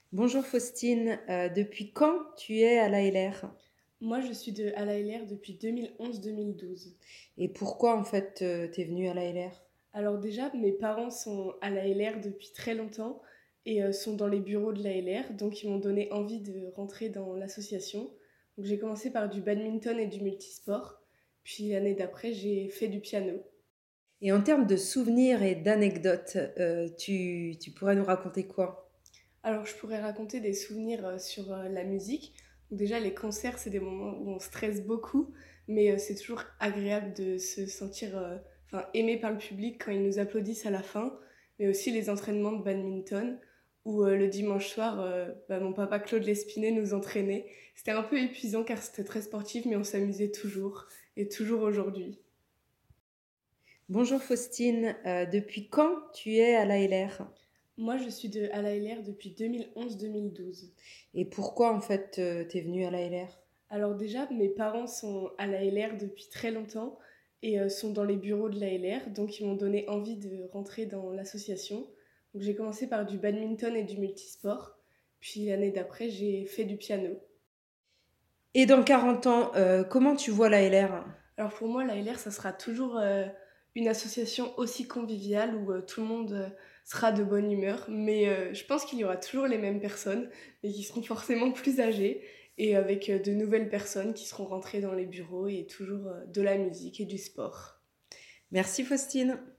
Bonjour Faustine, depuis quand tu es à l'ALR? Moi, je suis à l'ALR depuis 2011-2012. Et pourquoi en fait t'es venue à l'ALR? Alors déjà, mes parents sont à l'ALR depuis très longtemps et sont dans les bureaux de l'ALR, donc ils m'ont donné envie de rentrer dans l'association. Donc j'ai commencé par du badminton et du multisport, puis l'année d'après, j'ai fait du piano. Et en termes de souvenirs et d'anecdotes, tu pourrais nous raconter quoi? Alors je pourrais raconter des souvenirs sur la musique. Donc déjà, les concerts, c'est des moments où on stresse beaucoup, mais c'est toujours agréable de se sentir aimé par le public quand ils nous applaudissent à la fin, mais aussi les entraînements de badminton, où le dimanche soir, mon papa Claude Lespinet nous entraînait. C'était un peu épuisant car c'était très sportif, mais on s'amusait toujours, et toujours aujourd'hui. Bonjour Faustine, depuis quand tu es à l'ALR? Moi, je suis à l'ALR depuis 2011-2012. Et pourquoi en fait t'es venue à l'ALR? Alors déjà, mes parents sont à l'ALR depuis très longtemps et sont dans les bureaux de l'ALR, donc ils m'ont donné envie de rentrer dans l'association. Donc j'ai commencé par du badminton et du multisport, puis l'année d'après, j'ai fait du piano. Et dans 40 ans, comment tu vois l'ALR? Alors pour moi, l'ALR, ça sera toujours une association aussi conviviale où tout le monde sera de bonne humeur, mais je pense qu'il y aura toujours les mêmes personnes, mais qui seront forcément plus âgées, et avec de nouvelles personnes qui seront rentrées dans les bureaux et toujours de la musique et du sport. Merci Faustine.